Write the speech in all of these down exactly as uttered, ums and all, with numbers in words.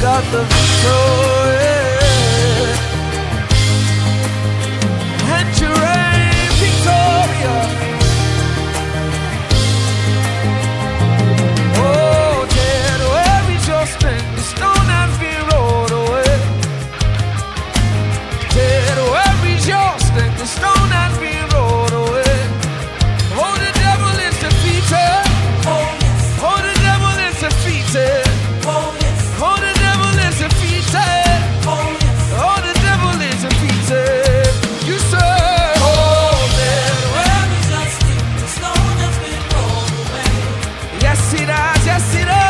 got the victory. And you reign victorious. Oh, dead, where is your strength? The stone has been rolled away. Dead, where is your strength? The stone has been rolled away. Oh, the devil is defeated. Oh, the devil is defeated. Oh, the devil is defeated. Oh, the devil is defeated. You say, oh, dead, where is your strength? The stone has been rolled away. Yes, it has. Yes, it has.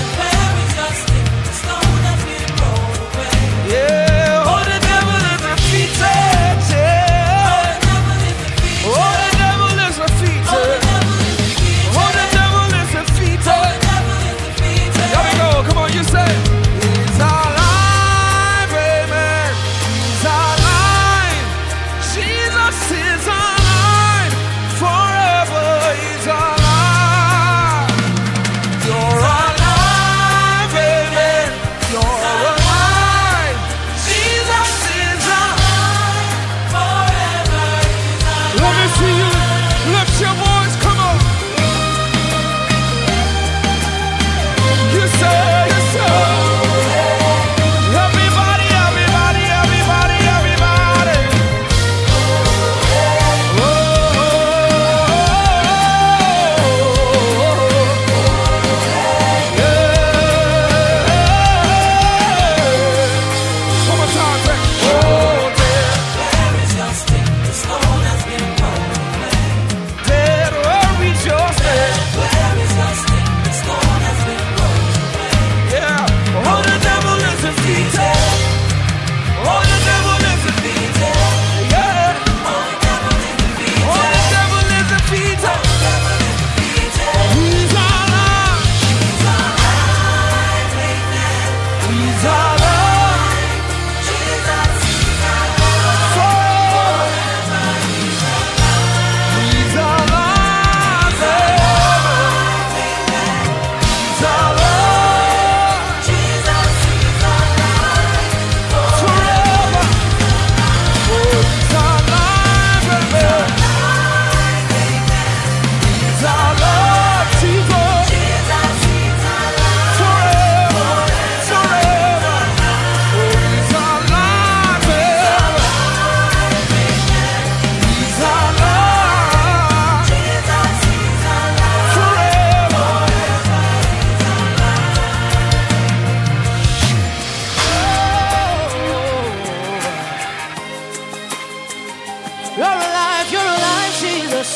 You're alive, you're alive, Jesus.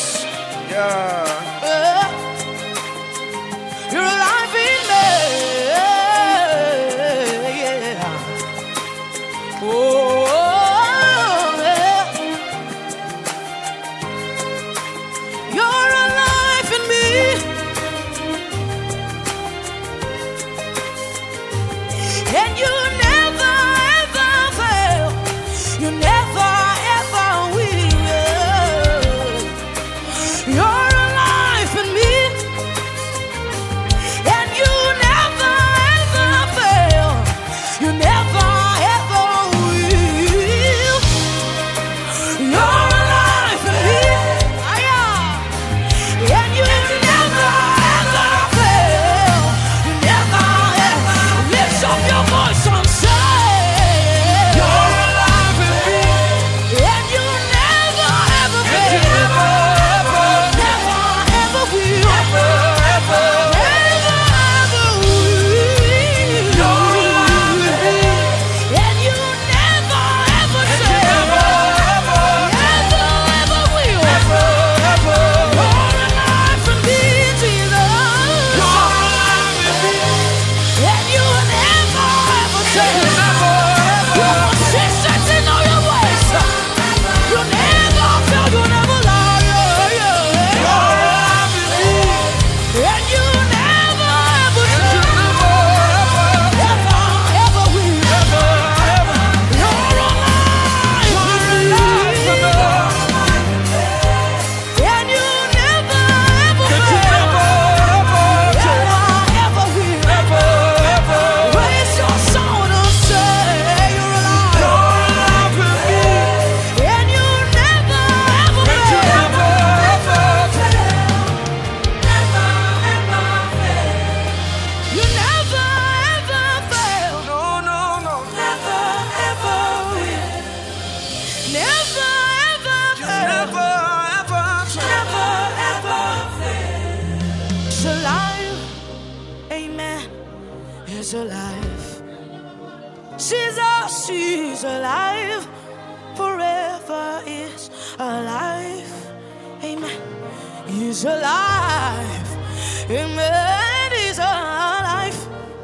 Yeah. Uh, you're alive in me. Yeah. Oh, yeah. You're alive in me. And you never ever fail. You never ever will. You're alive in me. And you never ever fail. You never ever will. You're alive in me. And you never ever fail. You never ever lift up your voice on is alive. Jesus is alive. Forever is alive. Amen. He's alive. Amen. He's alive.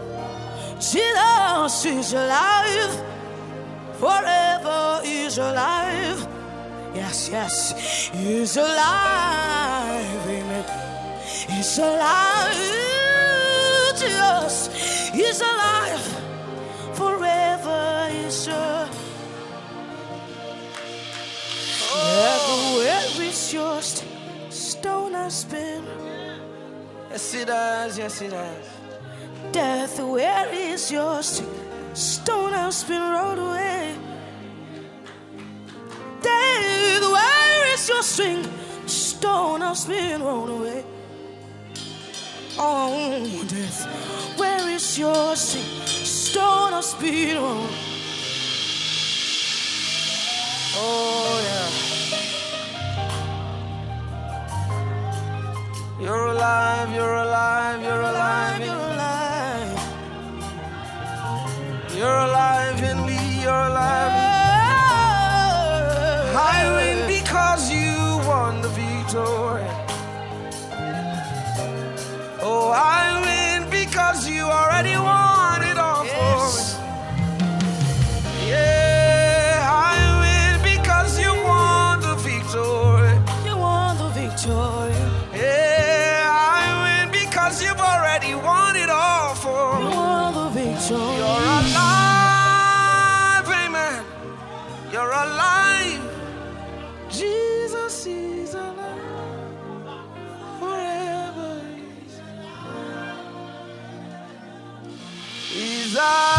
Jesus is alive. Forever is alive. Yes, yes. He's alive. Amen. He's alive. Jesus is alive. Forever is alive. Oh. Where is your st- stone has been? Yes, it does. Yes, it does. Death, where is your st- stone has been rolled away? Death, where is your string? Stone has been rolled away. Oh, death, where is your string? Stone has been rolled away. Oh, yeah. You're alive, you're alive, you're alive, You're alive. you're alive in me, you're alive. I win because you won the victory. Oh, I win because you already won it all for me. Yeah, I win because you won the victory. You won the victory. Yeah, I win because you've already won it all for You me. won the victory. You're alive, amen. You're alive. Jesus is alive. Forever he's alive. He's alive.